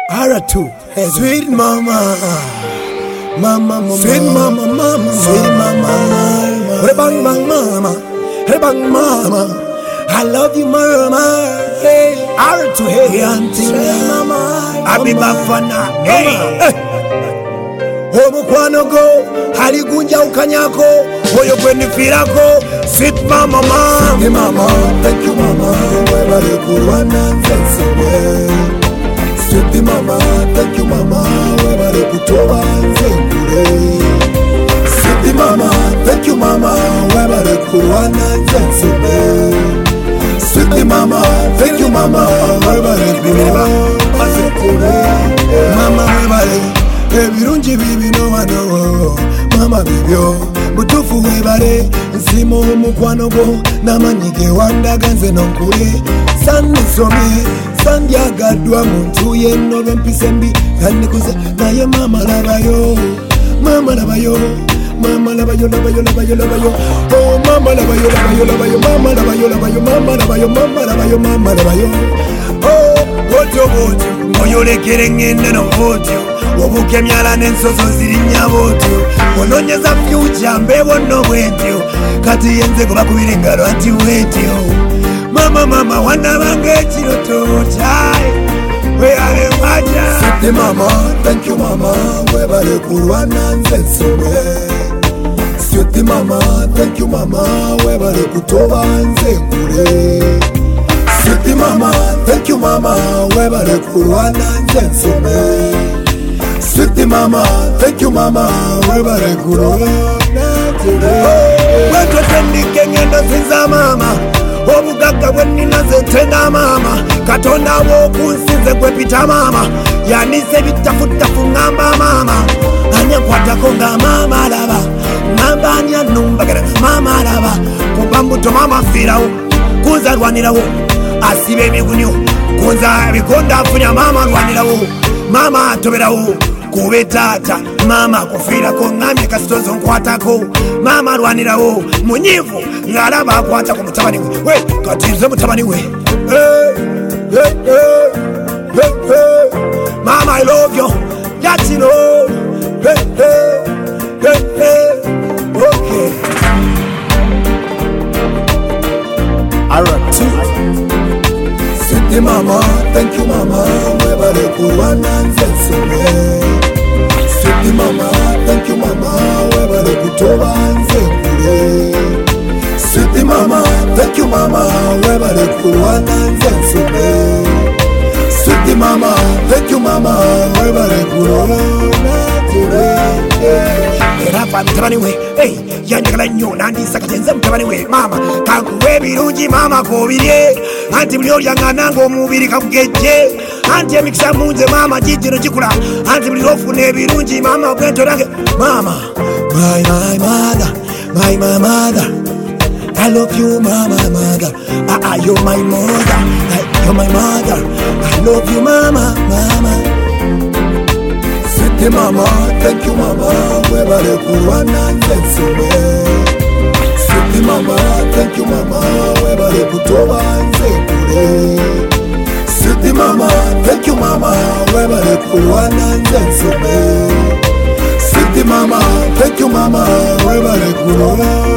R2, sweet mama, mama, sweet mama, mama, sweet mama, rebang bang mama, rebang mama. I love you, mama. Hey, R2, hey, auntie, mama, Abibafana, hey. Omukwano go haligunja ukanyako oyo kwenifirako sweet mama mama. Sweet mama, thank you mama, webale kulwana nzensewe. Sweet mama, thank you mama, webale kutoba nzenkure. Sweet mama, thank you mama, webale kulwana nzensewe. Sweet mama, thank you mama, webale kulwana nzenkure. Mama webale ebirungi bibino wano mama bibyo butufu webale nsimo omukwano gwo n'amanyi ge wandaga nze nonkule sannisomye sandyagadwa muntu yenno lw'empisa embi kandikuze naye mama labayo mama labayo mama labayo labayo labayo labayo oh mama labayo labayo labayo mama labayo labayo mama labayo mama labayo mama labayo oh botyo botyo moyolekere ngende no botyo obuke myala n'ensoso zirinya botyo ononyeza fyuca mbewo no bwetyo kati yenze kubakubira engalo anti wetyo mama mama wanabanga ekiroto kyai weyale mwaja. Sweet mama, thank you mama, webale kulwana nze nsobe. Sweet mama, thank you mama, webale kutoba nze nkule. Sweet mama, thank you mama, webale kulwana nze nsobe. Sweet mama, thank you mama, webale kulwana weto tendike ngendo zinza mama obugagga bwenina zetenda mama katonda wokunsinze gwepita mama yanise bitafutafu ngamba mama anyakwatako nga mama laba ngamba anyanumbagara mama laba kubambuto mama firawo kunza lwanirawo asibe emigunyo kunza bikonda afunya mama lwanirawo mama atoberawo kube tata mama kufirako ngamye kasitozo nkwatako mama lwanirawo munyivu ng'alaba akwata ku mutabani we katinze mutabani we hey, hey, hey, hey. Mama I love you yati no hey, hey, hey, hey. Okay R2 Sweet mama, thank you mama, webale kulwana nzensewe. Sweet mama, thank you mama, webale kutoba nzenkule. Sweet mama, thank you mama, webale kulwana nzensewe. Sweet mama, thank you mama, webale kulwana nzenkule. Erapa mutabani we, hey, yanjagala nnyo nandisa katenze mutabani we mama kankuwe birungi mama kobirye anti buli olyangana ng'omubiri kakugejje anti emikisa munze mama gijino gikula anti buli ofuna ebirungi mama obwento nange mama my mother I love you mama mother you're my mother you're my mother I love you mama Sweet mama, thank you mama, webale kulwana nzensewe. Sweet mama, thank you mama, webale kutoba nzenkule. Sweet mama, thank you mama, webale kulwana nzensewe. Sweet mama, thank you mama, webale kulwana